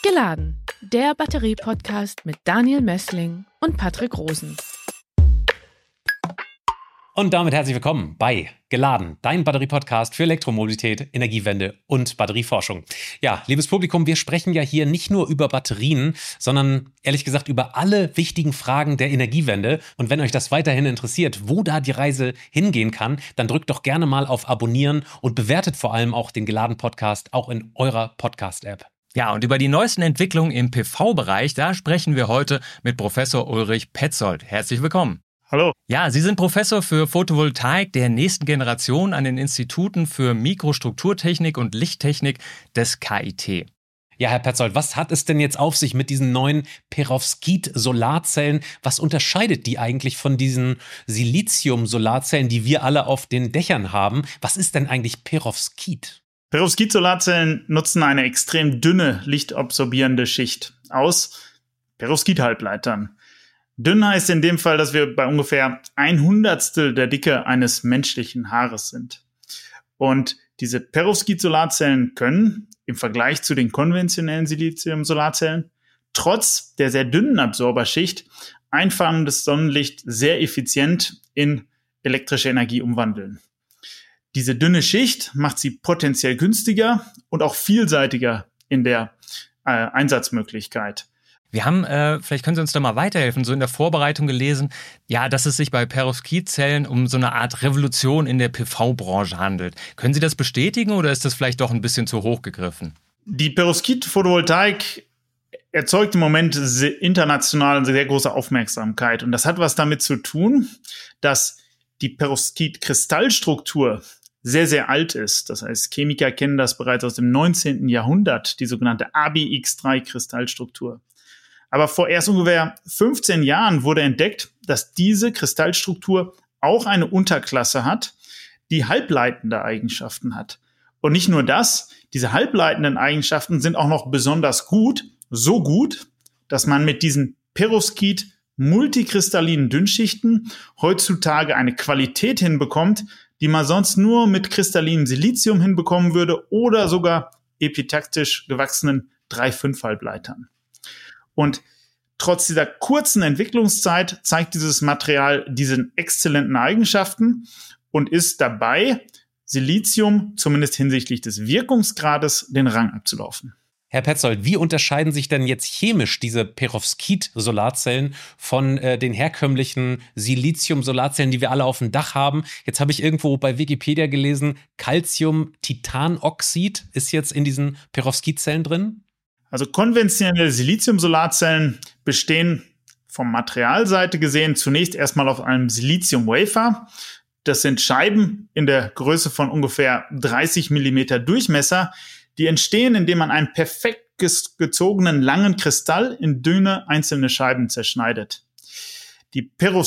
Geladen, der Batterie-Podcast mit Daniel Messling und Patrick Rosen. Und damit herzlich willkommen bei Geladen, dein Batterie-Podcast für Elektromobilität, Energiewende und Batterieforschung. Ja, liebes Publikum, wir sprechen ja hier nicht nur über Batterien, sondern ehrlich gesagt über alle wichtigen Fragen der Energiewende. Und wenn euch das weiterhin interessiert, wo da die Reise hingehen kann, dann drückt doch gerne mal auf Abonnieren und bewertet vor allem auch den Geladen-Podcast auch in eurer Podcast-App. Ja, und über die neuesten Entwicklungen im PV-Bereich, da sprechen wir heute mit Professor Ulrich Petzold. Herzlich willkommen. Hallo. Ja, Sie sind Professor für Photovoltaik der nächsten Generation an den Instituten für Mikrostrukturtechnik und Lichttechnik des KIT. Ja, Herr Petzold, was hat es denn jetzt auf sich mit diesen neuen Perovskit-Solarzellen? Was unterscheidet die eigentlich von diesen Silizium-Solarzellen, die wir alle auf den Dächern haben? Was ist denn eigentlich Perovskit? Perovskit-Solarzellen nutzen eine extrem dünne, lichtabsorbierende Schicht aus Perovskit-Halbleitern. Dünn heißt in dem Fall, dass wir bei ungefähr 1/100 der Dicke eines menschlichen Haares sind. Und diese Perovskit-Solarzellen können im Vergleich zu den konventionellen Silizium-Solarzellen trotz der sehr dünnen Absorberschicht einfallendes Sonnenlicht sehr effizient in elektrische Energie umwandeln. Diese dünne Schicht macht sie potenziell günstiger und auch vielseitiger in der Einsatzmöglichkeit. Wir haben, vielleicht können Sie uns da mal weiterhelfen, so in der Vorbereitung gelesen, ja, dass es sich bei Perovskit-Zellen um so eine Art Revolution in der PV-Branche handelt. Können Sie das bestätigen oder ist das vielleicht doch ein bisschen zu hoch gegriffen? Die Perovskit-Photovoltaik erzeugt im Moment international eine sehr große Aufmerksamkeit. Und das hat was damit zu tun, dass die Perovskit-Kristallstruktur sehr, sehr alt ist. Das heißt, Chemiker kennen das bereits aus dem 19. Jahrhundert, die sogenannte ABX3-Kristallstruktur. Aber vor erst ungefähr 15 Jahren wurde entdeckt, dass diese Kristallstruktur auch eine Unterklasse hat, die halbleitende Eigenschaften hat. Und nicht nur das, diese halbleitenden Eigenschaften sind auch noch besonders gut, so gut, dass man mit diesen Perovskit multikristallinen Dünnschichten heutzutage eine Qualität hinbekommt, die man sonst nur mit kristallinem Silizium hinbekommen würde oder sogar epitaktisch gewachsenen 3,5-Halbleitern. Und trotz dieser kurzen Entwicklungszeit zeigt dieses Material diese exzellenten Eigenschaften und ist dabei, Silizium, zumindest hinsichtlich des Wirkungsgrades, den Rang abzulaufen. Herr Petzold, wie unterscheiden sich denn jetzt chemisch diese Perovskit-Solarzellen von den herkömmlichen Silizium-Solarzellen, die wir alle auf dem Dach haben? Jetzt habe ich irgendwo bei Wikipedia gelesen, Calcium-Titanoxid ist jetzt in diesen Perovskit-Zellen drin? Also konventionelle Silizium-Solarzellen bestehen vom Materialseite gesehen zunächst erstmal auf einem Silizium-Wafer. Das sind Scheiben in der Größe von ungefähr 30 Millimeter Durchmesser. Die entstehen, indem man einen perfekt gezogenen langen Kristall in dünne einzelne Scheiben zerschneidet. Die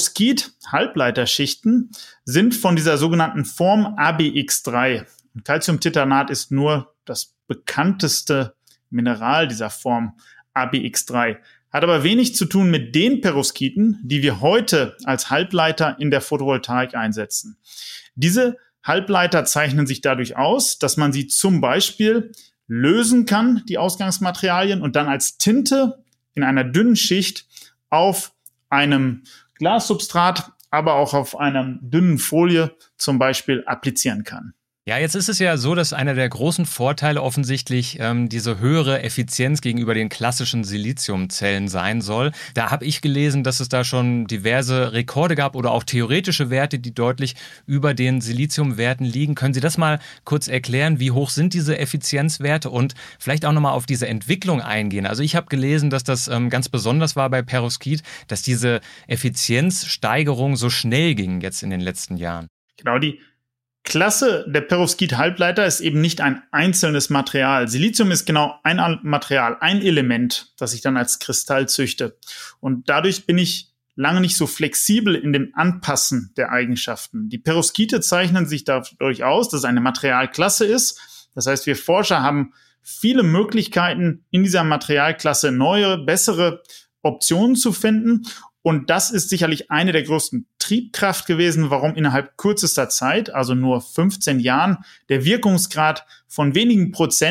Perovskit-Halbleiterschichten sind von dieser sogenannten Form ABX3. Calciumtitanat ist nur das bekannteste Mineral dieser Form ABX3. Hat aber wenig zu tun mit den Perovskiten, die wir heute als Halbleiter in der Photovoltaik einsetzen. Diese Halbleiter zeichnen sich dadurch aus, dass man sie zum Beispiel lösen kann, die Ausgangsmaterialien, und dann als Tinte in einer dünnen Schicht auf einem Glassubstrat, aber auch auf einer dünnen Folie zum Beispiel applizieren kann. Ja, jetzt ist es ja so, dass einer der großen Vorteile offensichtlich diese höhere Effizienz gegenüber den klassischen Siliziumzellen sein soll. Da habe ich gelesen, dass es da schon diverse Rekorde gab oder auch theoretische Werte, die deutlich über den Siliziumwerten liegen. Können Sie das mal kurz erklären? Wie hoch sind diese Effizienzwerte und vielleicht auch nochmal auf diese Entwicklung eingehen? Also ich habe gelesen, dass das ganz besonders war bei Perovskit, dass diese Effizienzsteigerung so schnell ging jetzt in den letzten Jahren. Genau, die Klasse der Perovskit-Halbleiter ist eben nicht ein einzelnes Material. Silizium ist genau ein Material, ein Element, das ich dann als Kristall züchte. Und dadurch bin ich lange nicht so flexibel in dem Anpassen der Eigenschaften. Die Perovskite zeichnen sich dadurch aus, dass es eine Materialklasse ist. Das heißt, wir Forscher haben viele Möglichkeiten, in dieser Materialklasse neue, bessere Optionen zu finden. Und das ist sicherlich eine der größten Triebkraft gewesen, warum innerhalb kürzester Zeit, also nur 15 Jahren, der Wirkungsgrad von wenigen Prozent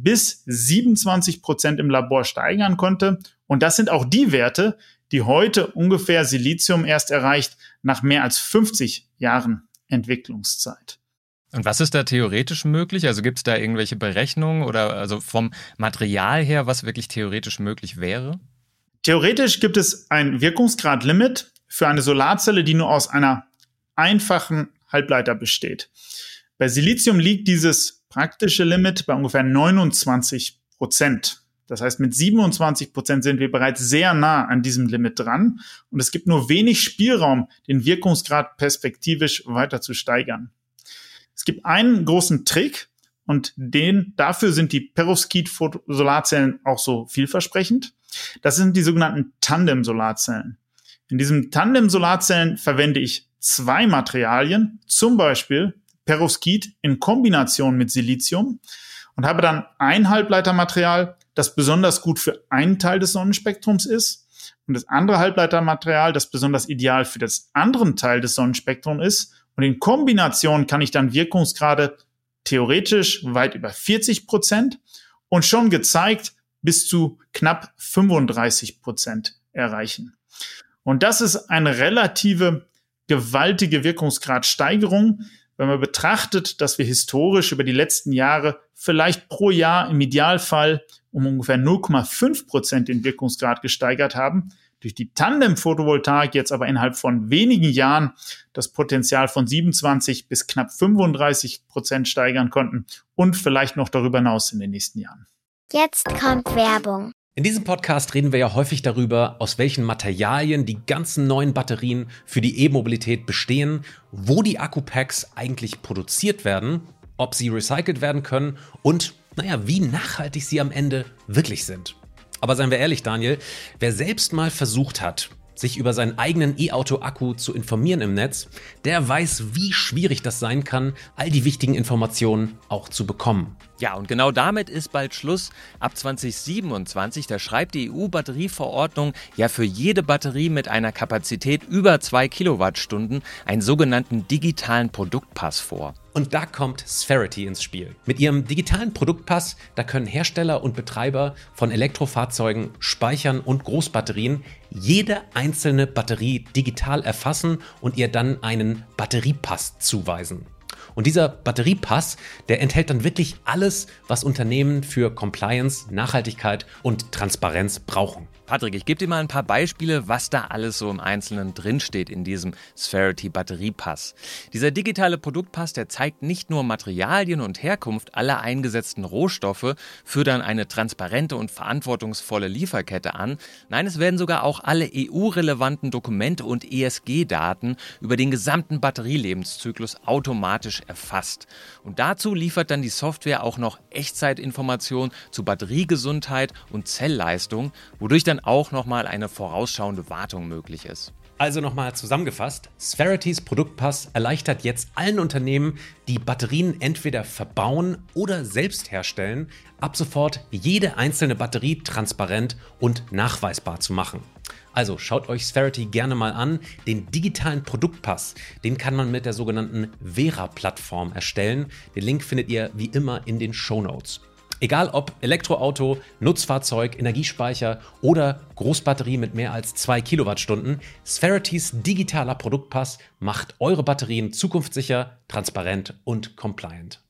bis 27% im Labor steigern konnte. Und das sind auch die Werte, die heute ungefähr Silizium erst erreicht nach mehr als 50 Jahren Entwicklungszeit. Und was ist da theoretisch möglich? Also gibt es da irgendwelche Berechnungen oder also vom Material her, was wirklich theoretisch möglich wäre? Theoretisch gibt es ein Wirkungsgrad-Limit für eine Solarzelle, die nur aus einer einfachen Halbleiter besteht. Bei Silizium liegt dieses praktische Limit bei ungefähr 29%. Das heißt, mit 27% sind wir bereits sehr nah an diesem Limit dran und es gibt nur wenig Spielraum, den Wirkungsgrad perspektivisch weiter zu steigern. Es gibt einen großen Trick und dafür sind die Perovskit-Solarzellen auch so vielversprechend. Das sind die sogenannten Tandem-Solarzellen. In diesen Tandem-Solarzellen verwende ich 2 Materialien, zum Beispiel Perovskit in Kombination mit Silizium und habe dann ein Halbleitermaterial, das besonders gut für einen Teil des Sonnenspektrums ist und das andere Halbleitermaterial, das besonders ideal für das anderen Teil des Sonnenspektrums ist. Und in Kombination kann ich dann Wirkungsgrade theoretisch weit über 40% und schon gezeigt bis zu knapp 35% erreichen. Und das ist eine relative gewaltige Wirkungsgradsteigerung, wenn man betrachtet, dass wir historisch über die letzten Jahre vielleicht pro Jahr im Idealfall um ungefähr 0,5% den Wirkungsgrad gesteigert haben, durch die Tandem-Photovoltaik jetzt aber innerhalb von wenigen Jahren das Potenzial von 27 bis knapp 35% steigern konnten und vielleicht noch darüber hinaus in den nächsten Jahren. Jetzt kommt Werbung. In diesem Podcast reden wir ja häufig darüber, aus welchen Materialien die ganzen neuen Batterien für die E-Mobilität bestehen, wo die Akkupacks eigentlich produziert werden, ob sie recycelt werden können und, wie nachhaltig sie am Ende wirklich sind. Aber seien wir ehrlich, Daniel, wer selbst mal versucht hat, sich über seinen eigenen E-Auto-Akku zu informieren im Netz, der weiß, wie schwierig das sein kann, all die wichtigen Informationen auch zu bekommen. Ja, und genau damit ist bald Schluss. Ab 2027, da schreibt die EU-Batterieverordnung ja für jede Batterie mit einer Kapazität über 2 Kilowattstunden einen sogenannten digitalen Produktpass vor. Und da kommt Sphærity ins Spiel. Mit ihrem digitalen Produktpass, da können Hersteller und Betreiber von Elektrofahrzeugen, Speichern und Großbatterien jede einzelne Batterie digital erfassen und ihr dann einen Batteriepass zuweisen. Und dieser Batteriepass, der enthält dann wirklich alles, was Unternehmen für Compliance, Nachhaltigkeit und Transparenz brauchen. Patrick, ich gebe dir mal ein paar Beispiele, was da alles so im Einzelnen drinsteht in diesem Sphærity Batteriepass. Dieser digitale Produktpass, der zeigt nicht nur Materialien und Herkunft aller eingesetzten Rohstoffe, führt dann eine transparente und verantwortungsvolle Lieferkette an. Nein, es werden sogar auch alle EU-relevanten Dokumente und ESG-Daten über den gesamten Batterielebenszyklus automatisch erfasst. Und dazu liefert dann die Software auch noch Echtzeitinformationen zu Batteriegesundheit und Zellleistung, wodurch dann auch nochmal eine vorausschauende Wartung möglich ist. Also nochmal zusammengefasst, Sphærity's Produktpass erleichtert jetzt allen Unternehmen, die Batterien entweder verbauen oder selbst herstellen, ab sofort jede einzelne Batterie transparent und nachweisbar zu machen. Also schaut euch Sphærity gerne mal an. Den digitalen Produktpass, den kann man mit der sogenannten Vera-Plattform erstellen. Den Link findet ihr wie immer in den Shownotes. Egal ob Elektroauto, Nutzfahrzeug, Energiespeicher oder Großbatterie mit mehr als 2 Kilowattstunden, Sphærity's digitaler Produktpass macht eure Batterien zukunftssicher, transparent und compliant.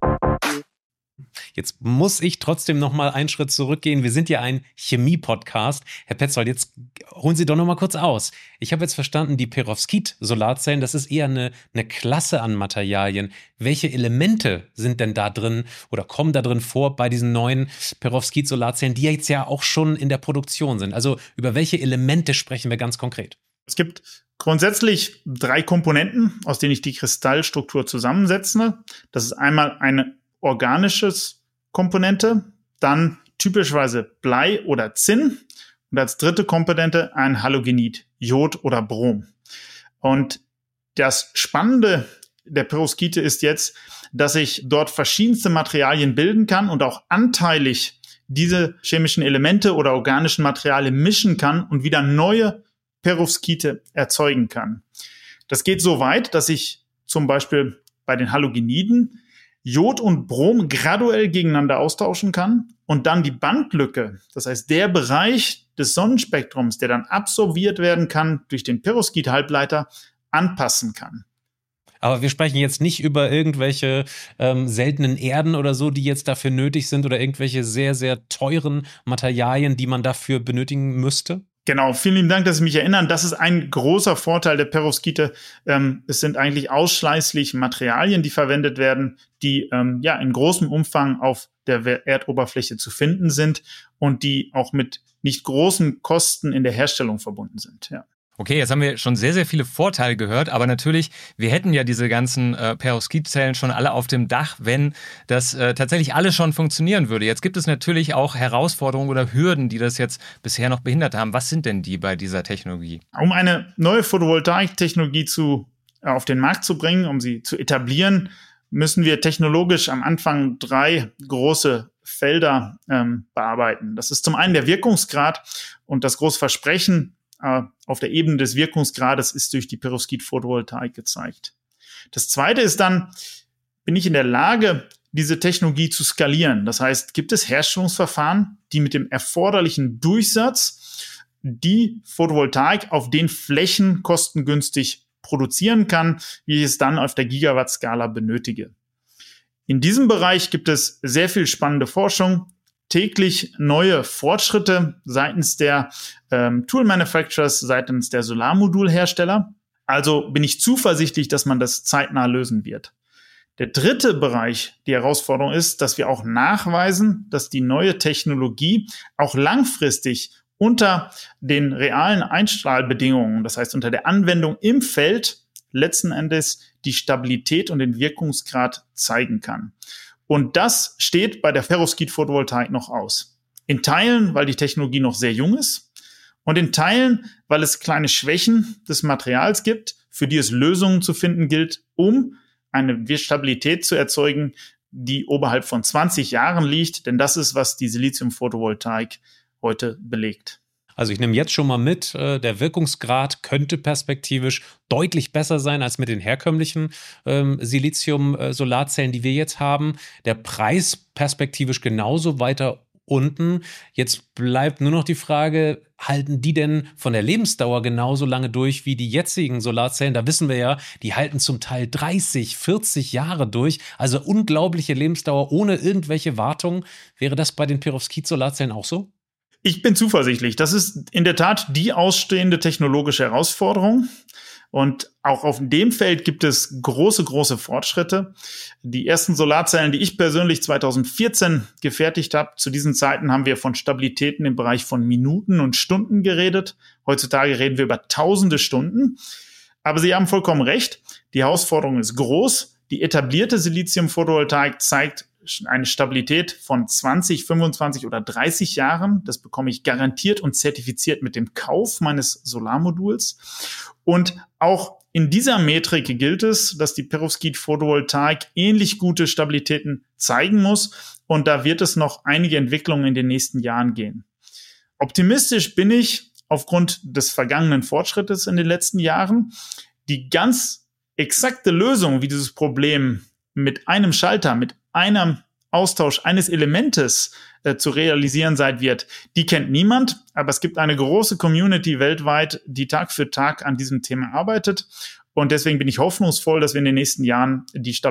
Jetzt muss ich trotzdem noch mal einen Schritt zurückgehen. Wir sind ja ein Chemie-Podcast. Herr Petzold, jetzt holen Sie doch noch mal kurz aus. Ich habe jetzt verstanden, die Perovskit-Solarzellen, das ist eher eine Klasse an Materialien. Welche Elemente sind denn da drin oder kommen da drin vor bei diesen neuen Perovskit-Solarzellen, die jetzt ja auch schon in der Produktion sind? Also über welche Elemente sprechen wir ganz konkret? Es gibt grundsätzlich 3 Komponenten, aus denen ich die Kristallstruktur zusammensetze. Das ist einmal eine organisches Komponente, dann typischerweise Blei oder Zinn und als dritte Komponente ein Halogenid, Jod oder Brom. Und das Spannende der Perovskite ist jetzt, dass ich dort verschiedenste Materialien bilden kann und auch anteilig diese chemischen Elemente oder organischen Materialien mischen kann und wieder neue Perovskite erzeugen kann. Das geht so weit, dass ich zum Beispiel bei den Halogeniden Jod und Brom graduell gegeneinander austauschen kann und dann die Bandlücke, das heißt der Bereich des Sonnenspektrums, der dann absorbiert werden kann durch den Perovskit-Halbleiter, anpassen kann. Aber wir sprechen jetzt nicht über irgendwelche seltenen Erden oder so, die jetzt dafür nötig sind oder irgendwelche sehr, sehr teuren Materialien, die man dafür benötigen müsste? Genau, vielen lieben Dank, dass Sie mich erinnern. Das ist ein großer Vorteil der Perovskite. Es sind eigentlich ausschließlich Materialien, die verwendet werden, die in großem Umfang auf der Erdoberfläche zu finden sind und die auch mit nicht großen Kosten in der Herstellung verbunden sind. Ja. Okay, jetzt haben wir schon sehr, sehr viele Vorteile gehört, aber natürlich, wir hätten ja diese ganzen Perovskitzellen schon alle auf dem Dach, wenn das tatsächlich alles schon funktionieren würde. Jetzt gibt es natürlich auch Herausforderungen oder Hürden, die das jetzt bisher noch behindert haben. Was sind denn die bei dieser Technologie? Um eine neue Photovoltaik-Technologie auf den Markt zu bringen, um sie zu etablieren, müssen wir technologisch am Anfang 3 große Felder bearbeiten. Das ist zum einen der Wirkungsgrad, und das große Versprechen auf der Ebene des Wirkungsgrades ist durch die Perovskit-Photovoltaik gezeigt. Das zweite ist dann, bin ich in der Lage, diese Technologie zu skalieren? Das heißt, gibt es Herstellungsverfahren, die mit dem erforderlichen Durchsatz die Photovoltaik auf den Flächen kostengünstig produzieren kann, wie ich es dann auf der Gigawatt-Skala benötige? In diesem Bereich gibt es sehr viel spannende Forschung, täglich neue Fortschritte seitens der Tool Manufacturers, seitens der Solarmodulhersteller. Also bin ich zuversichtlich, dass man das zeitnah lösen wird. Der dritte Bereich, die Herausforderung ist, dass wir auch nachweisen, dass die neue Technologie auch langfristig unter den realen Einstrahlbedingungen, das heißt unter der Anwendung im Feld, letzten Endes die Stabilität und den Wirkungsgrad zeigen kann. Und das steht bei der Perovskit-Photovoltaik noch aus. In Teilen, weil die Technologie noch sehr jung ist, und in Teilen, weil es kleine Schwächen des Materials gibt, für die es Lösungen zu finden gilt, um eine Stabilität zu erzeugen, die oberhalb von 20 Jahren liegt. Denn das ist, was die Silizium-Photovoltaik heute belegt. Also ich nehme jetzt schon mal mit, der Wirkungsgrad könnte perspektivisch deutlich besser sein als mit den herkömmlichen Silizium-Solarzellen, die wir jetzt haben. Der Preis perspektivisch genauso weiter unten. Jetzt bleibt nur noch die Frage, halten die denn von der Lebensdauer genauso lange durch wie die jetzigen Solarzellen? Da wissen wir ja, die halten zum Teil 30, 40 Jahre durch. Also unglaubliche Lebensdauer ohne irgendwelche Wartung. Wäre das bei den Perovskit-Solarzellen auch so? Ich bin zuversichtlich. Das ist in der Tat die ausstehende technologische Herausforderung. Und auch auf dem Feld gibt es große, große Fortschritte. Die ersten Solarzellen, die ich persönlich 2014 gefertigt habe, zu diesen Zeiten haben wir von Stabilitäten im Bereich von Minuten und Stunden geredet. Heutzutage reden wir über tausende Stunden. Aber Sie haben vollkommen recht. Die Herausforderung ist groß. Die etablierte Silizium-Photovoltaik zeigt eine Stabilität von 20, 25 oder 30 Jahren. Das bekomme ich garantiert und zertifiziert mit dem Kauf meines Solarmoduls. Und auch in dieser Metrik gilt es, dass die Perovskit-Photovoltaik ähnlich gute Stabilitäten zeigen muss. Und da wird es noch einige Entwicklungen in den nächsten Jahren gehen. Optimistisch bin ich aufgrund des vergangenen Fortschrittes in den letzten Jahren. Die ganz exakte Lösung, wie dieses Problem mit einem Schalter, mit einem Austausch eines Elementes zu realisieren sein wird, die kennt niemand. Aber es gibt eine große Community weltweit, die Tag für Tag an diesem Thema arbeitet. Und deswegen bin ich hoffnungsvoll, dass wir in den nächsten Jahren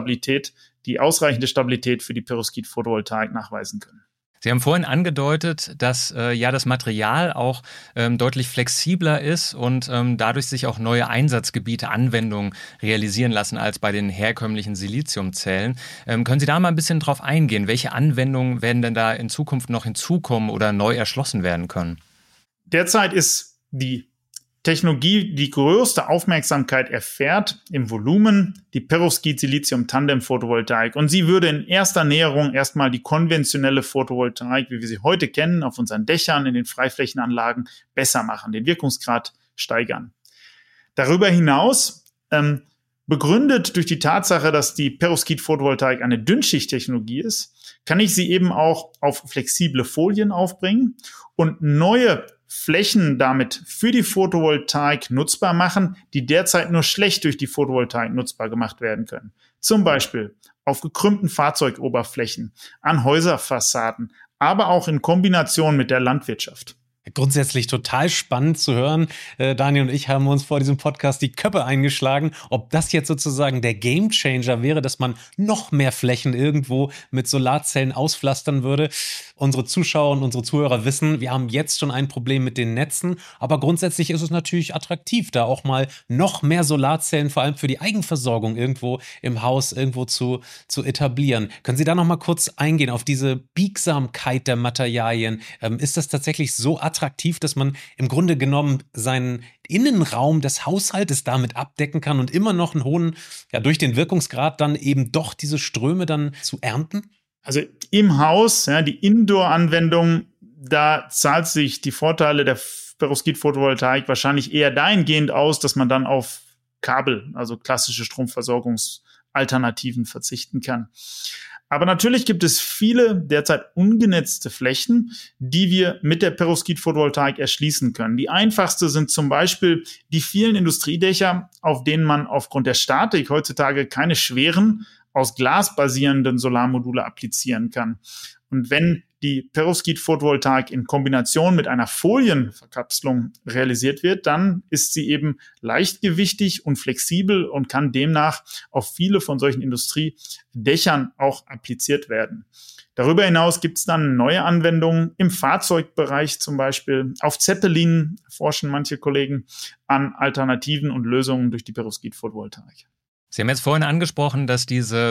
die ausreichende Stabilität für die Perovskit-Photovoltaik nachweisen können. Sie haben vorhin angedeutet, dass das Material auch deutlich flexibler ist und dadurch sich auch neue Einsatzgebiete, Anwendungen realisieren lassen als bei den herkömmlichen Siliziumzellen. Können Sie da mal ein bisschen drauf eingehen? Welche Anwendungen werden denn da in Zukunft noch hinzukommen oder neu erschlossen werden können? Derzeit ist die Technologie, die größte Aufmerksamkeit erfährt im Volumen, die Perovskit-Silizium-Tandem-Photovoltaik. Und sie würde in erster Näherung erstmal die konventionelle Photovoltaik, wie wir sie heute kennen, auf unseren Dächern, in den Freiflächenanlagen besser machen, den Wirkungsgrad steigern. Darüber hinaus, begründet durch die Tatsache, dass die Perovskit-Photovoltaik eine Dünnschichttechnologie ist, kann ich sie eben auch auf flexible Folien aufbringen und neue Flächen damit für die Photovoltaik nutzbar machen, die derzeit nur schlecht durch die Photovoltaik nutzbar gemacht werden können. Zum Beispiel auf gekrümmten Fahrzeugoberflächen, an Häuserfassaden, aber auch in Kombination mit der Landwirtschaft. Grundsätzlich total spannend zu hören. Daniel und ich haben uns vor diesem Podcast die Köpfe eingeschlagen, ob das jetzt sozusagen der Gamechanger wäre, dass man noch mehr Flächen irgendwo mit Solarzellen auspflastern würde. Unsere Zuschauer und unsere Zuhörer wissen, wir haben jetzt schon ein Problem mit den Netzen, aber grundsätzlich ist es natürlich attraktiv, da auch mal noch mehr Solarzellen, vor allem für die Eigenversorgung irgendwo im Haus irgendwo zu etablieren. Können Sie da noch mal kurz eingehen auf diese Biegsamkeit der Materialien? Ist das tatsächlich so attraktiv, dass man im Grunde genommen seinen Innenraum des Haushaltes damit abdecken kann und immer noch einen hohen, ja, durch den Wirkungsgrad dann eben doch diese Ströme dann zu ernten? Also im Haus, ja, die Indoor-Anwendung, da zahlt sich die Vorteile der Perovskit-Photovoltaik wahrscheinlich eher dahingehend aus, dass man dann auf Kabel, also klassische Stromversorgungsalternativen verzichten kann. Aber natürlich gibt es viele derzeit ungenetzte Flächen, die wir mit der Perovskit-Photovoltaik erschließen können. Die einfachste sind zum Beispiel die vielen Industriedächer, auf denen man aufgrund der Statik heutzutage keine schweren, aus Glas basierenden Solarmodule applizieren kann. Und wenn die Perovskit-Photovoltaik in Kombination mit einer Folienverkapselung realisiert wird, dann ist sie eben leichtgewichtig und flexibel und kann demnach auf viele von solchen Industriedächern auch appliziert werden. Darüber hinaus gibt es dann neue Anwendungen im Fahrzeugbereich zum Beispiel. Auf Zeppelinen forschen manche Kollegen an Alternativen und Lösungen durch die Perovskit-Photovoltaik. Sie haben jetzt vorhin angesprochen, dass diese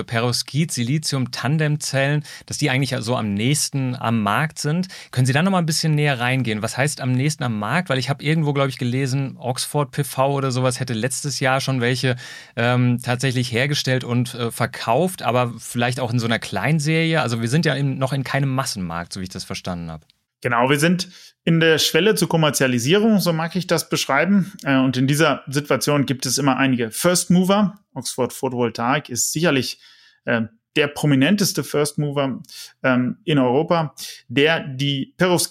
Perovskit-Silizium-Tandemzellen, dass die eigentlich so am nächsten am Markt sind. Können Sie da noch mal ein bisschen näher reingehen? Was heißt am nächsten am Markt? Weil ich habe irgendwo, glaube ich, gelesen, Oxford PV oder sowas hätte letztes Jahr schon welche tatsächlich hergestellt und verkauft, aber vielleicht auch in so einer Kleinserie. Also wir sind ja noch in keinem Massenmarkt, so wie ich das verstanden habe. Genau, wir sind in der Schwelle zur Kommerzialisierung, so mag ich das beschreiben. Und in dieser Situation gibt es immer einige First Mover. Oxford Photovoltaik ist sicherlich der prominenteste First Mover in Europa, der die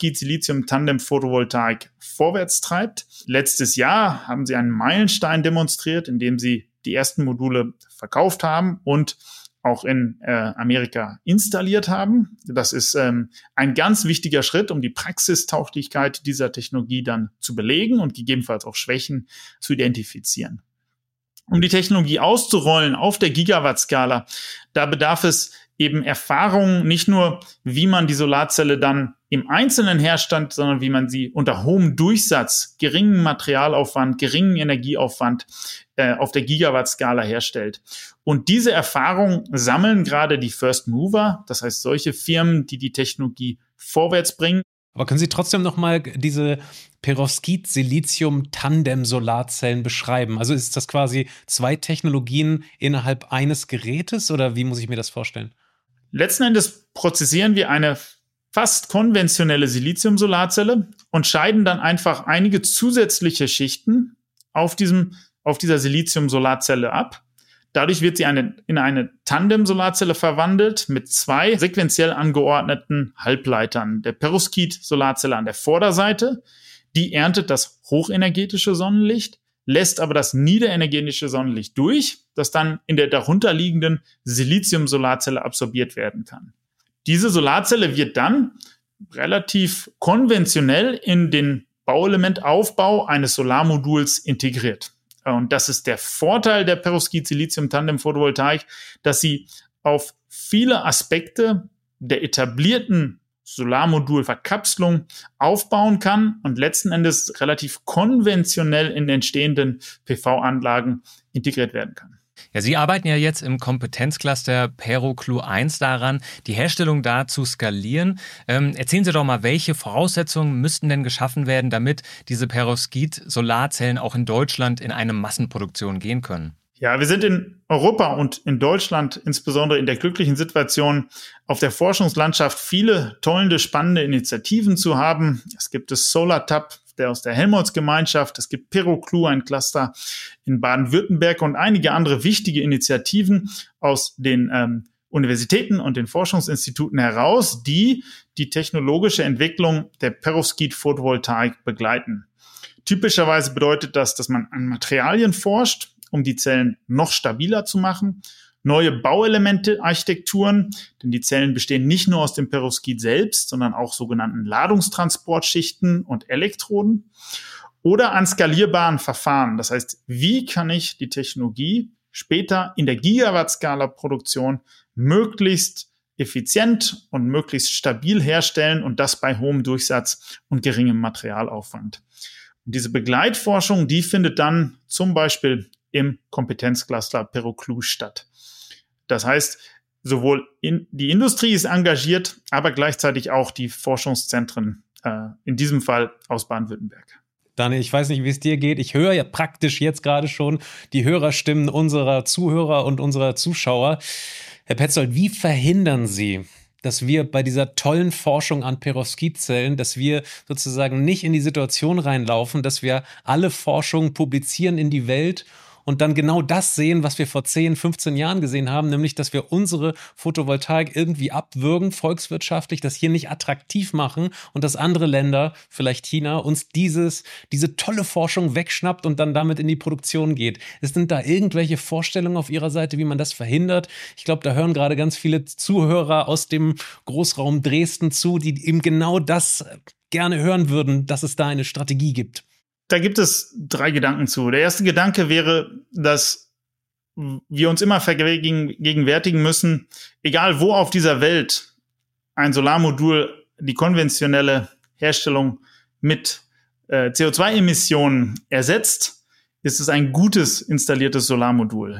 Perovskit-Silizium-Tandem-Photovoltaik vorwärts treibt. Letztes Jahr haben sie einen Meilenstein demonstriert, indem sie die ersten Module verkauft haben und auch in Amerika installiert haben. Das ist ein ganz wichtiger Schritt, um die Praxistauglichkeit dieser Technologie dann zu belegen und gegebenenfalls auch Schwächen zu identifizieren. Um die Technologie auszurollen auf der Gigawatt-Skala, da bedarf es eben Erfahrungen, nicht nur, wie man die Solarzelle dann im Einzelnen herstellt, sondern wie man sie unter hohem Durchsatz, geringem Materialaufwand, geringem Energieaufwand auf der Gigawatt-Skala herstellt. Und diese Erfahrung sammeln gerade die First Mover, das heißt solche Firmen, die die Technologie vorwärts bringen. Aber können Sie trotzdem noch mal diese Perovskit-Silizium-Tandem-Solarzellen beschreiben? Also ist das quasi zwei Technologien innerhalb eines Gerätes oder wie muss ich mir das vorstellen? Letzten Endes prozessieren wir eine fast konventionelle Silizium-Solarzelle und scheiden dann einfach einige zusätzliche Schichten auf dieser Silizium-Solarzelle ab. Dadurch wird sie in eine Tandem-Solarzelle verwandelt mit zwei sequenziell angeordneten Halbleitern. Der Perovskit-Solarzelle an der Vorderseite, die erntet das hochenergetische Sonnenlicht, lässt aber das niederenergetische Sonnenlicht durch, das dann in der darunterliegenden Silizium-Solarzelle absorbiert werden kann. Diese Solarzelle wird dann relativ konventionell in den Bauelementaufbau eines Solarmoduls integriert. Und das ist der Vorteil der Perovskit-Silizium-Tandem-Photovoltaik, dass sie auf viele Aspekte der etablierten Solarmodulverkapselung aufbauen kann und letzten Endes relativ konventionell in entstehenden PV-Anlagen integriert werden kann. Ja, Sie arbeiten ja jetzt im Kompetenzcluster PeroClue 1 daran, die Herstellung da zu skalieren. Erzählen Sie doch mal, welche Voraussetzungen müssten denn geschaffen werden, damit diese Perovskit-Solarzellen auch in Deutschland in eine Massenproduktion gehen können? Ja, wir sind in Europa und in Deutschland insbesondere in der glücklichen Situation, auf der Forschungslandschaft viele tolle, spannende Initiativen zu haben. Es gibt das SolarTAP, der aus der Helmholtz-Gemeinschaft, es gibt PeroClue, ein Cluster in Baden-Württemberg und einige andere wichtige Initiativen aus den Universitäten und den Forschungsinstituten heraus, die die technologische Entwicklung der Perovskit-Photovoltaik begleiten. Typischerweise bedeutet das, dass man an Materialien forscht, um die Zellen noch stabiler zu machen, neue Bauelemente-Architekturen, denn die Zellen bestehen nicht nur aus dem Perovskit selbst, sondern auch sogenannten Ladungstransportschichten und Elektroden oder an skalierbaren Verfahren. Das heißt, wie kann ich die Technologie später in der Gigawatt-Skala-Produktion möglichst effizient und möglichst stabil herstellen und das bei hohem Durchsatz und geringem Materialaufwand. Und diese Begleitforschung, die findet dann zum Beispiel im Kompetenzcluster Peroclus statt. Das heißt, sowohl die Industrie ist engagiert, aber gleichzeitig auch die Forschungszentren, in diesem Fall aus Baden-Württemberg. Daniel, ich weiß nicht, wie es dir geht. Ich höre ja praktisch jetzt gerade schon die Hörerstimmen unserer Zuhörer und unserer Zuschauer. Herr Petzold, wie verhindern Sie, dass wir bei dieser tollen Forschung an Perovskitzellen, dass wir sozusagen nicht in die Situation reinlaufen, dass wir alle Forschungen publizieren in die Welt und dann genau das sehen, was wir vor 10, 15 Jahren gesehen haben, nämlich, dass wir unsere Photovoltaik irgendwie abwürgen, volkswirtschaftlich, das hier nicht attraktiv machen und dass andere Länder, vielleicht China, uns diese tolle Forschung wegschnappt und dann damit in die Produktion geht. Sind da irgendwelche Vorstellungen auf Ihrer Seite, wie man das verhindert? Ich glaube, da hören gerade ganz viele Zuhörer aus dem Großraum Dresden zu, die eben genau das gerne hören würden, dass es da eine Strategie gibt. Da gibt es 3 Gedanken zu. Der erste Gedanke wäre, dass wir uns immer vergegenwärtigen müssen, egal wo auf dieser Welt ein Solarmodul die konventionelle Herstellung mit CO2-Emissionen ersetzt, ist es ein gutes installiertes Solarmodul.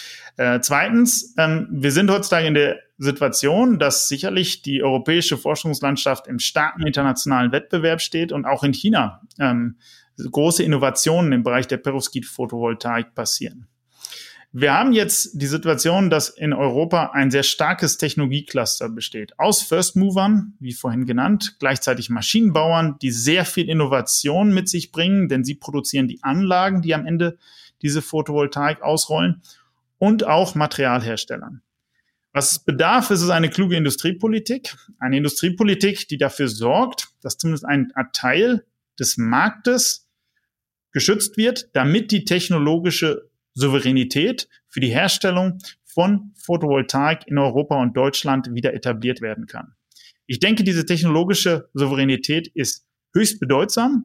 Ja. Zweitens, wir sind heutzutage in der Situation, dass sicherlich die europäische Forschungslandschaft im starken internationalen Wettbewerb steht und auch in China große Innovationen im Bereich der Perovskit-Photovoltaik passieren. Wir haben jetzt die Situation, dass in Europa ein sehr starkes Technologiecluster besteht. Aus First Movern, wie vorhin genannt, gleichzeitig Maschinenbauern, die sehr viel Innovation mit sich bringen, denn sie produzieren die Anlagen, die am Ende diese Photovoltaik ausrollen, und auch Materialherstellern. Was es bedarf, ist eine kluge Industriepolitik. Eine Industriepolitik, die dafür sorgt, dass zumindest ein Teil des Marktes geschützt wird, damit die technologische Souveränität für die Herstellung von Photovoltaik in Europa und Deutschland wieder etabliert werden kann. Ich denke, diese technologische Souveränität ist höchst bedeutsam,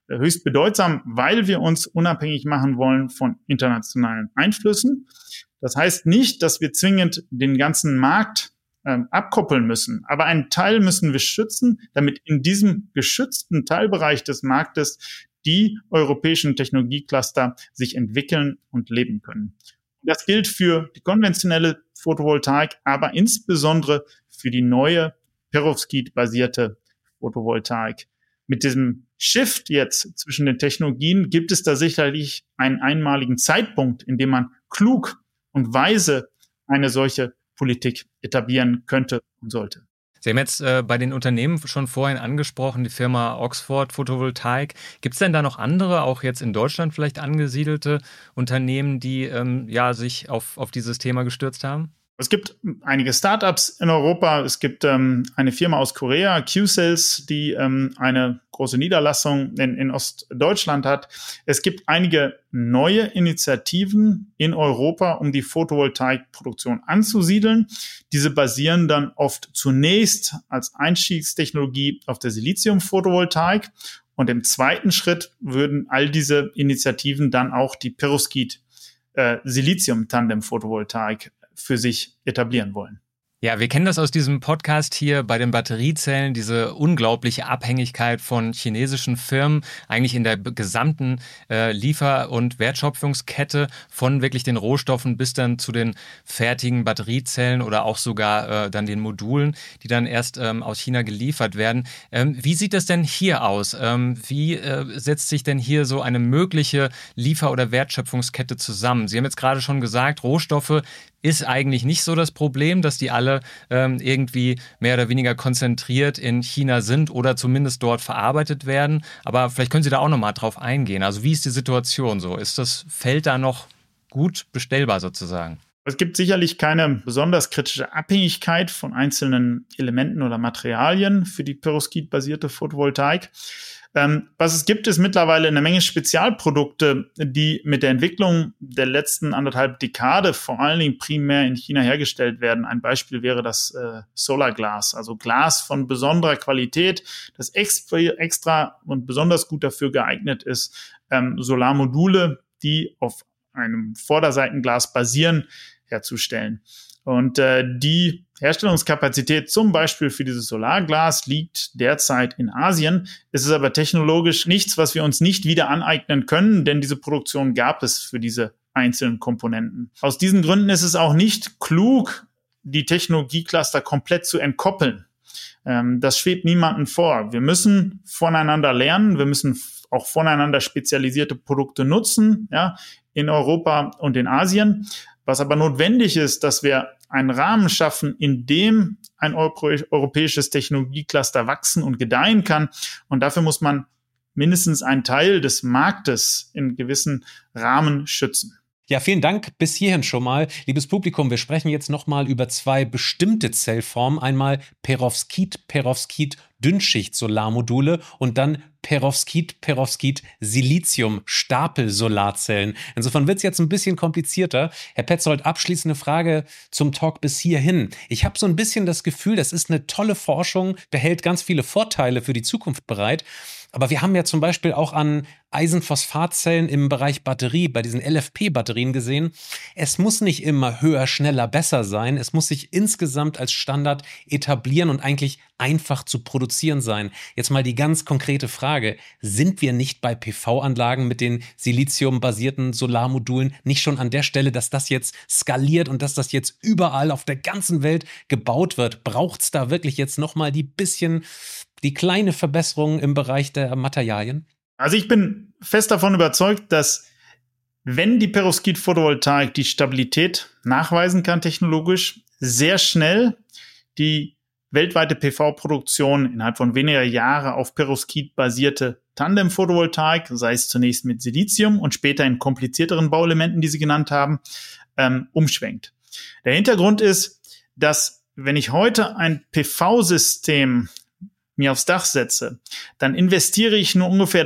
weil wir uns unabhängig machen wollen von internationalen Einflüssen. Das heißt nicht, dass wir zwingend den ganzen Markt abkoppeln müssen. Aber einen Teil müssen wir schützen, damit in diesem geschützten Teilbereich des Marktes die europäischen Technologiecluster sich entwickeln und leben können. Das gilt für die konventionelle Photovoltaik, aber insbesondere für die neue Perovskit-basierte Photovoltaik. Mit diesem Shift jetzt zwischen den Technologien gibt es da sicherlich einen einmaligen Zeitpunkt, in dem man klug und weise eine solche Politik etablieren könnte und sollte. Sie haben jetzt bei den Unternehmen schon vorhin angesprochen, die Firma Oxford Photovoltaik. Gibt es denn da noch andere, auch jetzt in Deutschland vielleicht angesiedelte Unternehmen, die sich auf dieses Thema gestürzt haben? Es gibt einige Startups in Europa. Es gibt eine Firma aus Korea, Qcells, die eine große Niederlassung in Ostdeutschland hat. Es gibt einige neue Initiativen in Europa, um die Photovoltaikproduktion anzusiedeln. Diese basieren dann oft zunächst als Einstiegstechnologie auf der Silizium-Photovoltaik. Und im zweiten Schritt würden all diese Initiativen dann auch die Perovskit Silizium-Tandem-Photovoltaik für sich etablieren wollen. Ja, wir kennen das aus diesem Podcast hier bei den Batteriezellen, diese unglaubliche Abhängigkeit von chinesischen Firmen, eigentlich in der gesamten Liefer- und Wertschöpfungskette von wirklich den Rohstoffen bis dann zu den fertigen Batteriezellen oder auch sogar dann den Modulen, die dann erst aus China geliefert werden. Wie sieht das denn hier aus? Wie setzt sich denn hier so eine mögliche Liefer- oder Wertschöpfungskette zusammen? Sie haben jetzt gerade schon gesagt, Rohstoffe ist eigentlich nicht so das Problem, dass die alle irgendwie mehr oder weniger konzentriert in China sind oder zumindest dort verarbeitet werden. Aber vielleicht können Sie da auch nochmal drauf eingehen. Also wie ist die Situation so? Ist das Feld da noch gut bestellbar sozusagen? Es gibt sicherlich keine besonders kritische Abhängigkeit von einzelnen Elementen oder Materialien für die Perovskit-basierte Photovoltaik. Was es gibt, ist mittlerweile eine Menge Spezialprodukte, die mit der Entwicklung der letzten 1,5 Dekade vor allen Dingen primär in China hergestellt werden. Ein Beispiel wäre das Solarglas, also Glas von besonderer Qualität, das extra und besonders gut dafür geeignet ist, Solarmodule, die auf einem Vorderseitenglas basieren, herzustellen. Und die Herstellungskapazität zum Beispiel für dieses Solarglas liegt derzeit in Asien. Es ist aber technologisch nichts, was wir uns nicht wieder aneignen können, denn diese Produktion gab es für diese einzelnen Komponenten. Aus diesen Gründen ist es auch nicht klug, die Technologiecluster komplett zu entkoppeln. Das schwebt niemandem vor. Wir müssen voneinander lernen, wir müssen auch voneinander spezialisierte Produkte nutzen, ja, in Europa und in Asien. Was aber notwendig ist, dass wir einen Rahmen schaffen, in dem ein europäisches Technologiecluster wachsen und gedeihen kann. Und dafür muss man mindestens einen Teil des Marktes in gewissen Rahmen schützen. Ja, vielen Dank bis hierhin schon mal. Liebes Publikum, wir sprechen jetzt nochmal über 2 bestimmte Zellformen. Einmal Perovskit-Dünnschicht-Solarmodule und dann Perovskit-Silizium-Stapel-Solarzellen. Insofern wird es jetzt ein bisschen komplizierter. Herr Petzold, abschließende Frage zum Talk bis hierhin. Ich habe so ein bisschen das Gefühl, das ist eine tolle Forschung, behält ganz viele Vorteile für die Zukunft bereit. Aber wir haben ja zum Beispiel auch an Eisenphosphatzellen im Bereich Batterie, bei diesen LFP-Batterien gesehen. Es muss nicht immer höher, schneller, besser sein. Es muss sich insgesamt als Standard etablieren und eigentlich einfach zu produzieren sein. Jetzt mal die ganz konkrete Frage. Sind wir nicht bei PV-Anlagen mit den siliziumbasierten Solarmodulen nicht schon an der Stelle, dass das jetzt skaliert und dass das jetzt überall auf der ganzen Welt gebaut wird? Braucht es da wirklich jetzt nochmal die kleine Verbesserung im Bereich der Materialien? Also ich bin fest davon überzeugt, dass wenn die Perovskit-Photovoltaik die Stabilität nachweisen kann technologisch, sehr schnell die weltweite PV-Produktion innerhalb von weniger Jahren auf Perovskit-basierte Tandem-Photovoltaik, sei es zunächst mit Silizium und später in komplizierteren Bauelementen, die Sie genannt haben, umschwenkt. Der Hintergrund ist, dass wenn ich heute ein PV-System mir aufs Dach setze, dann investiere ich nur ungefähr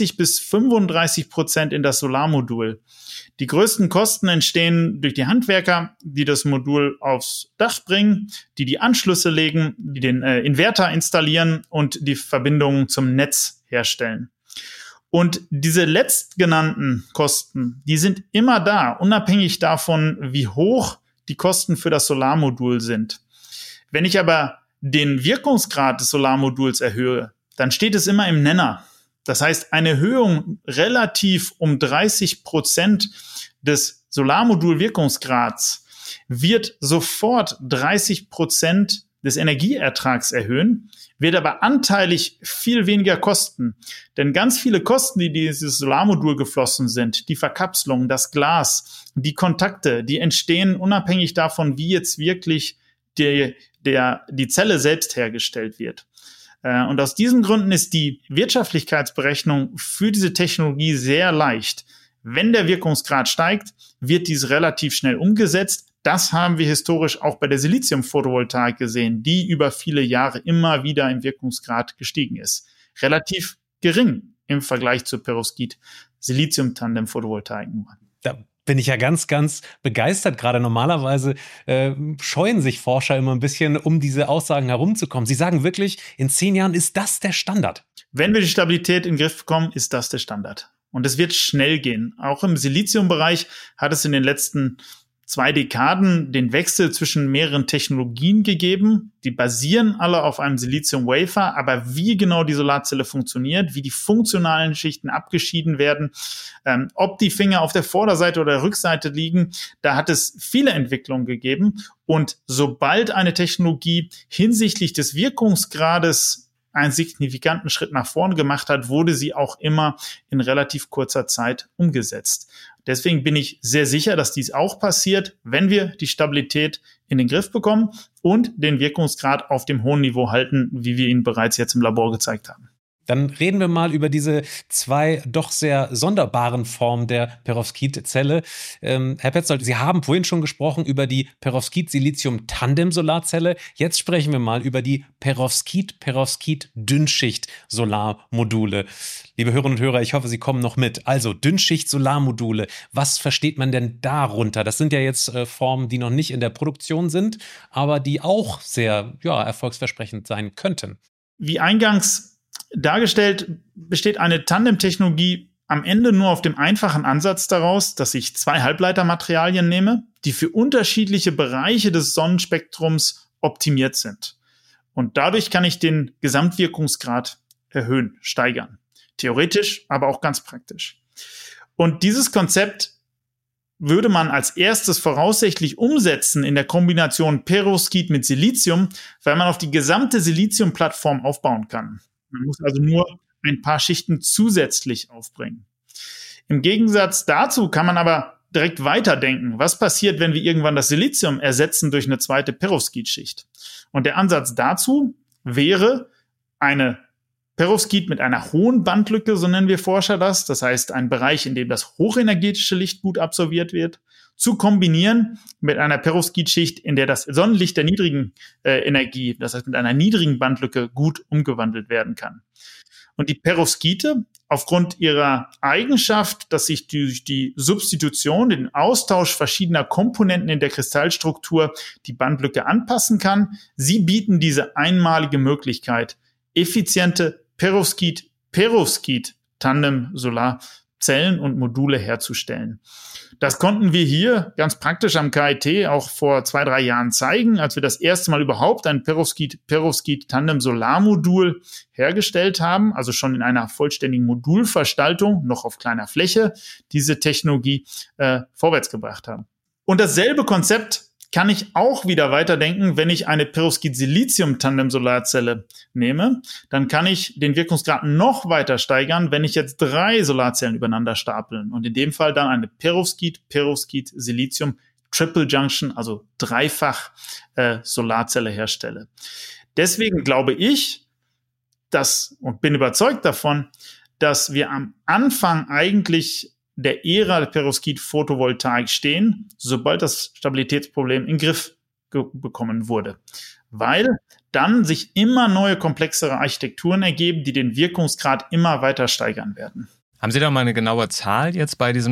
30-35% in das Solarmodul. Die größten Kosten entstehen durch die Handwerker, die das Modul aufs Dach bringen, die Anschlüsse legen, die den Inverter installieren und die Verbindungen zum Netz herstellen. Und diese letztgenannten Kosten, die sind immer da, unabhängig davon, wie hoch die Kosten für das Solarmodul sind. Wenn ich aber den Wirkungsgrad des Solarmoduls erhöhe, dann steht es immer im Nenner. Das heißt, eine Erhöhung relativ um 30% des Solarmodul-Wirkungsgrads wird sofort 30% des Energieertrags erhöhen, wird aber anteilig viel weniger kosten. Denn ganz viele Kosten, die in dieses Solarmodul geflossen sind, die Verkapselung, das Glas, die Kontakte, die entstehen unabhängig davon, wie jetzt wirklich die Zelle selbst hergestellt wird. Und aus diesen Gründen ist die Wirtschaftlichkeitsberechnung für diese Technologie sehr leicht. Wenn der Wirkungsgrad steigt, wird dies relativ schnell umgesetzt. Das haben wir historisch auch bei der Silizium-Photovoltaik gesehen, die über viele Jahre immer wieder im Wirkungsgrad gestiegen ist. Relativ gering im Vergleich zur Perovskit-Silizium-Tandem-Photovoltaik nur. Da bin ich ja ganz, ganz begeistert gerade. Normalerweise scheuen sich Forscher immer ein bisschen, um diese Aussagen herumzukommen. Sie sagen wirklich, in 10 Jahren ist das der Standard. Wenn wir die Stabilität in den Griff bekommen, ist das der Standard. Und es wird schnell gehen. Auch im Siliziumbereich hat es in den letzten 2 Dekaden den Wechsel zwischen mehreren Technologien gegeben. Die basieren alle auf einem Silizium-Wafer, aber wie genau die Solarzelle funktioniert, wie die funktionalen Schichten abgeschieden werden, ob die Finger auf der Vorderseite oder der Rückseite liegen, da hat es viele Entwicklungen gegeben. Und sobald eine Technologie hinsichtlich des Wirkungsgrades einen signifikanten Schritt nach vorn gemacht hat, wurde sie auch immer in relativ kurzer Zeit umgesetzt. Deswegen bin ich sehr sicher, dass dies auch passiert, wenn wir die Stabilität in den Griff bekommen und den Wirkungsgrad auf dem hohen Niveau halten, wie wir ihn bereits jetzt im Labor gezeigt haben. Dann reden wir mal über diese zwei doch sehr sonderbaren Formen der Perovskit-Zelle. Herr Petzold, Sie haben vorhin schon gesprochen über die Perovskit-Silizium-Tandem-Solarzelle. Jetzt sprechen wir mal über die Perovskit-Dünnschicht-Solarmodule. Liebe Hörerinnen und Hörer, ich hoffe, Sie kommen noch mit. Also Dünnschicht-Solarmodule, was versteht man denn darunter? Das sind ja jetzt Formen, die noch nicht in der Produktion sind, aber die auch sehr erfolgsversprechend sein könnten. Wie eingangs dargestellt, besteht eine Tandem-Technologie am Ende nur auf dem einfachen Ansatz daraus, dass ich zwei Halbleitermaterialien nehme, die für unterschiedliche Bereiche des Sonnenspektrums optimiert sind. Und dadurch kann ich den Gesamtwirkungsgrad erhöhen, steigern. Theoretisch, aber auch ganz praktisch. Und dieses Konzept würde man als erstes voraussichtlich umsetzen in der Kombination Perovskit mit Silizium, weil man auf die gesamte Silizium-Plattform aufbauen kann. Man muss also nur ein paar Schichten zusätzlich aufbringen. Im Gegensatz dazu kann man aber direkt weiterdenken. Was passiert, wenn wir irgendwann das Silizium ersetzen durch eine zweite Perovskit-Schicht? Und der Ansatz dazu wäre eine Perovskit mit einer hohen Bandlücke, so nennen wir Forscher das. Das heißt, ein Bereich, in dem das hochenergetische Licht gut absorbiert wird, zu kombinieren mit einer Perovskit-Schicht, in der das Sonnenlicht der niedrigen Energie, das heißt mit einer niedrigen Bandlücke, gut umgewandelt werden kann. Und die Perovskite, aufgrund ihrer Eigenschaft, dass sich durch die Substitution, den Austausch verschiedener Komponenten in der Kristallstruktur die Bandlücke anpassen kann, sie bieten diese einmalige Möglichkeit, effiziente Perovskit-Tandem-Solarzellen und Module herzustellen. Das konnten wir hier ganz praktisch am KIT auch vor 2-3 Jahren zeigen, als wir das erste Mal überhaupt ein Perovskit-Tandem-Solarmodul hergestellt haben, also schon in einer vollständigen Modulverstaltung, noch auf kleiner Fläche, diese Technologie vorwärts gebracht haben. Und dasselbe Konzept kann ich auch wieder weiterdenken, wenn ich eine Perovskit-Silizium-Tandem-Solarzelle nehme. Dann kann ich den Wirkungsgrad noch weiter steigern, wenn ich jetzt 3 Solarzellen übereinander stapeln. Und in dem Fall dann eine Perovskit-Silizium Triple Junction, also dreifach Solarzelle herstelle. Deswegen glaube ich, und bin überzeugt davon, dass wir am Anfang eigentlich der Ära der Perovskit-Photovoltaik stehen, sobald das Stabilitätsproblem in den Griff bekommen wurde. Weil dann sich immer neue, komplexere Architekturen ergeben, die den Wirkungsgrad immer weiter steigern werden. Haben Sie da mal eine genaue Zahl jetzt bei diesen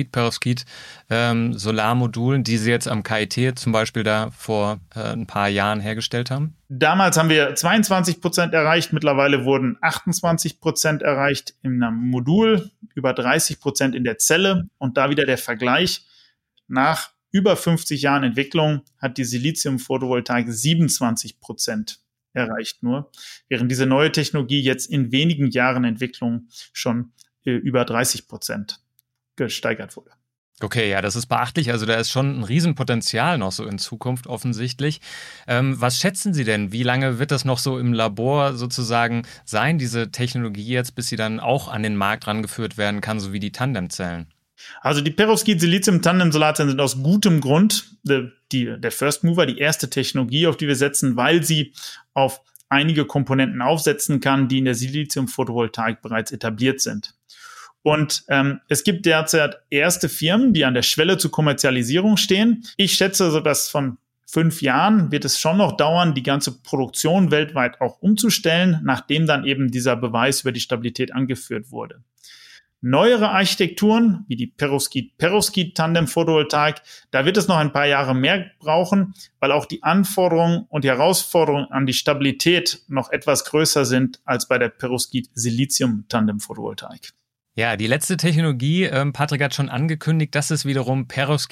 Perovskit-Solarmodulen, die Sie jetzt am KIT zum Beispiel da vor ein paar Jahren hergestellt haben? Damals haben wir 22% erreicht, mittlerweile wurden 28% erreicht in einem Modul, über 30% in der Zelle. Und da wieder der Vergleich, nach über 50 Jahren Entwicklung hat die Silizium-Photovoltaik 27% erreicht nur, während diese neue Technologie jetzt in wenigen Jahren Entwicklung schon über 30% gesteigert wurde. Okay, ja, das ist beachtlich. Also da ist schon ein Riesenpotenzial noch so in Zukunft offensichtlich. Was schätzen Sie denn? Wie lange wird das noch so im Labor sozusagen sein, diese Technologie jetzt, bis sie dann auch an den Markt rangeführt werden kann, so wie die Tandemzellen? Also die Perovskit-Silizium-Tandem-Solarzellen sind aus gutem Grund der First Mover, die erste Technologie, auf die wir setzen, weil sie auf einige Komponenten aufsetzen kann, die in der Silizium-Photovoltaik bereits etabliert sind. Und es gibt derzeit erste Firmen, die an der Schwelle zur Kommerzialisierung stehen. Ich schätze, so dass von 5 Jahren wird es schon noch dauern, die ganze Produktion weltweit auch umzustellen, nachdem dann eben dieser Beweis über die Stabilität angeführt wurde. Neuere Architekturen, wie die Perovskit-Tandem-Photovoltaik, da wird es noch ein paar Jahre mehr brauchen, weil auch die Anforderungen und die Herausforderungen an die Stabilität noch etwas größer sind als bei der Perovskit-Silizium-Tandem-Photovoltaik. Ja, die letzte Technologie, Patrick hat schon angekündigt, das ist wiederum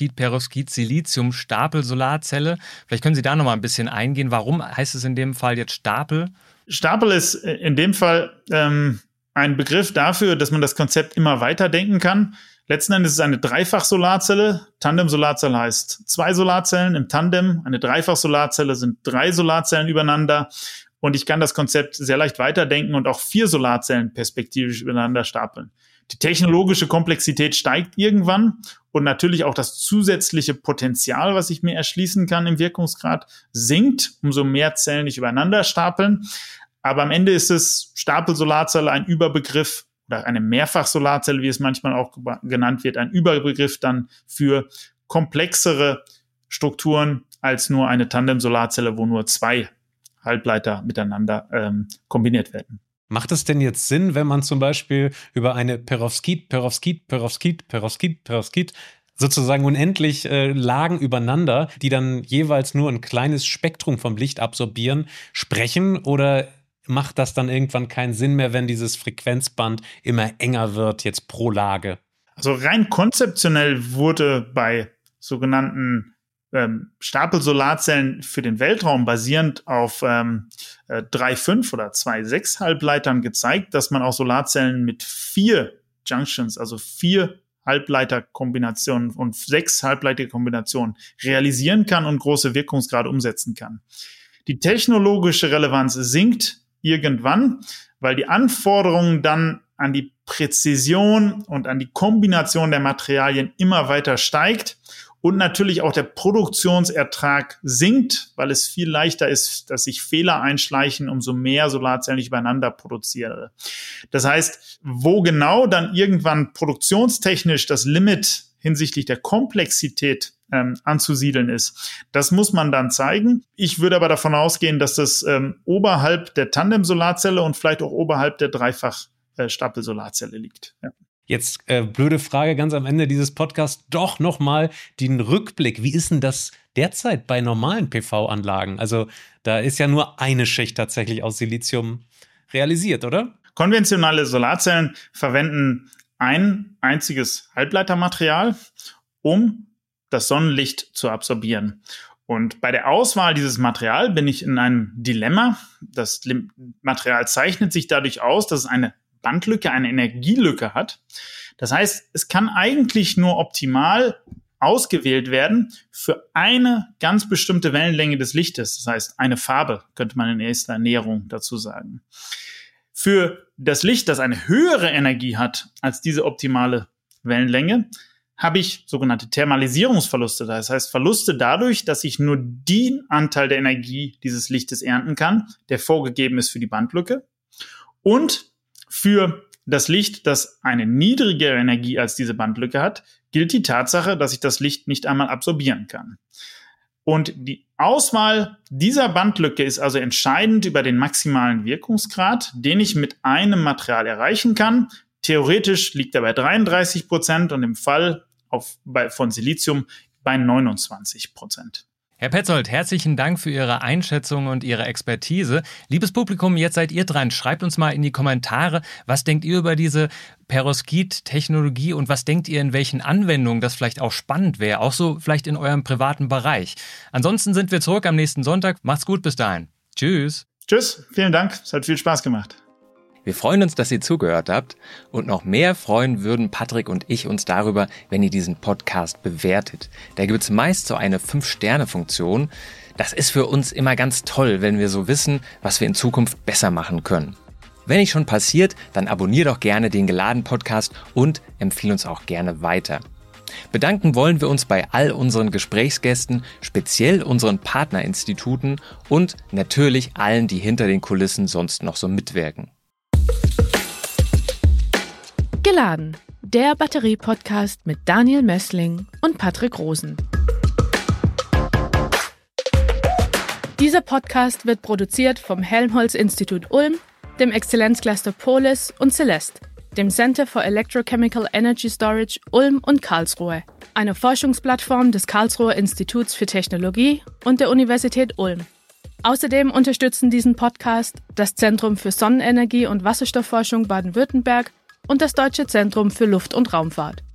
Perovskit-Silizium-Stapel-Solarzelle. Vielleicht können Sie da noch mal ein bisschen eingehen. Warum heißt es in dem Fall jetzt Stapel? Stapel ist in dem Fall ein Begriff dafür, dass man das Konzept immer weiterdenken kann. Letzten Endes ist es eine Dreifach-Solarzelle. Tandem-Solarzelle heißt 2 Solarzellen im Tandem. Eine Dreifach-Solarzelle sind 3 Solarzellen übereinander. Und ich kann das Konzept sehr leicht weiterdenken und auch 4 Solarzellen perspektivisch übereinander stapeln. Die technologische Komplexität steigt irgendwann und natürlich auch das zusätzliche Potenzial, was ich mir erschließen kann im Wirkungsgrad, sinkt, umso mehr Zellen ich übereinander stapeln. Aber am Ende ist es Stapelsolarzelle ein Überbegriff oder eine Mehrfachsolarzelle, wie es manchmal auch genannt wird, ein Überbegriff dann für komplexere Strukturen als nur eine Tandem-Solarzelle, wo nur 2 Halbleiter miteinander kombiniert werden. Macht es denn jetzt Sinn, wenn man zum Beispiel über eine Perovskit sozusagen unendlich Lagen übereinander, die dann jeweils nur ein kleines Spektrum vom Licht absorbieren, sprechen? Oder macht das dann irgendwann keinen Sinn mehr, wenn dieses Frequenzband immer enger wird, jetzt pro Lage? Also rein konzeptionell wurde bei sogenannten Stapelsolarzellen für den Weltraum basierend auf 3,5 oder 2,6 Halbleitern gezeigt, dass man auch Solarzellen mit 4 Junctions, also 4 Halbleiterkombinationen und 6 Halbleiterkombinationen realisieren kann und große Wirkungsgrade umsetzen kann. Die technologische Relevanz sinkt irgendwann, weil die Anforderungen dann an die Präzision und an die Kombination der Materialien immer weiter steigt und natürlich auch der Produktionsertrag sinkt, weil es viel leichter ist, dass sich Fehler einschleichen, umso mehr Solarzellen ich übereinander produziere. Das heißt, wo genau dann irgendwann produktionstechnisch das Limit hinsichtlich der Komplexität anzusiedeln ist, das muss man dann zeigen. Ich würde aber davon ausgehen, dass das oberhalb der Tandem-Solarzelle und vielleicht auch oberhalb der Dreifach-Stapel-Solarzelle liegt. Ja. Jetzt blöde Frage ganz am Ende dieses Podcasts, doch nochmal den Rückblick. Wie ist denn das derzeit bei normalen PV-Anlagen? Also da ist ja nur eine Schicht tatsächlich aus Silizium realisiert, oder? Konventionelle Solarzellen verwenden ein einziges Halbleitermaterial, um das Sonnenlicht zu absorbieren. Und bei der Auswahl dieses Materials bin ich in einem Dilemma. Das Material zeichnet sich dadurch aus, dass es eine Bandlücke, eine Energielücke hat. Das heißt, es kann eigentlich nur optimal ausgewählt werden für eine ganz bestimmte Wellenlänge des Lichtes. Das heißt, eine Farbe, könnte man in erster Näherung dazu sagen. Für das Licht, das eine höhere Energie hat als diese optimale Wellenlänge, habe ich sogenannte Thermalisierungsverluste. Das heißt, Verluste dadurch, dass ich nur den Anteil der Energie dieses Lichtes ernten kann, der vorgegeben ist für die Bandlücke. Und für das Licht, das eine niedrigere Energie als diese Bandlücke hat, gilt die Tatsache, dass ich das Licht nicht einmal absorbieren kann. Und die Auswahl dieser Bandlücke ist also entscheidend über den maximalen Wirkungsgrad, den ich mit einem Material erreichen kann. Theoretisch liegt er bei 33% und im Fall von Silizium bei 29%. Herr Petzold, herzlichen Dank für Ihre Einschätzung und Ihre Expertise. Liebes Publikum, jetzt seid ihr dran. Schreibt uns mal in die Kommentare, was denkt ihr über diese Perovskit-Technologie und was denkt ihr, in welchen Anwendungen das vielleicht auch spannend wäre, auch so vielleicht in eurem privaten Bereich. Ansonsten sind wir zurück am nächsten Sonntag. Macht's gut, bis dahin. Tschüss. Tschüss, vielen Dank. Es hat viel Spaß gemacht. Wir freuen uns, dass ihr zugehört habt und noch mehr freuen würden Patrick und ich uns darüber, wenn ihr diesen Podcast bewertet. Da gibt es meist so eine 5-Sterne-Funktion. Das ist für uns immer ganz toll, wenn wir so wissen, was wir in Zukunft besser machen können. Wenn nicht schon passiert, dann abonniert doch gerne den Geladen-Podcast und empfehle uns auch gerne weiter. Bedanken wollen wir uns bei all unseren Gesprächsgästen, speziell unseren Partnerinstituten und natürlich allen, die hinter den Kulissen sonst noch so mitwirken. Geladen, der Batterie-Podcast mit Daniel Messling und Patrick Rosen. Dieser Podcast wird produziert vom Helmholtz-Institut Ulm, dem Exzellenzcluster Polis und Celeste, dem Center for Electrochemical Energy Storage Ulm und Karlsruhe, einer Forschungsplattform des Karlsruher Instituts für Technologie und der Universität Ulm. Außerdem unterstützen diesen Podcast das Zentrum für Sonnenenergie und Wasserstoffforschung Baden-Württemberg und das Deutsche Zentrum für Luft- und Raumfahrt.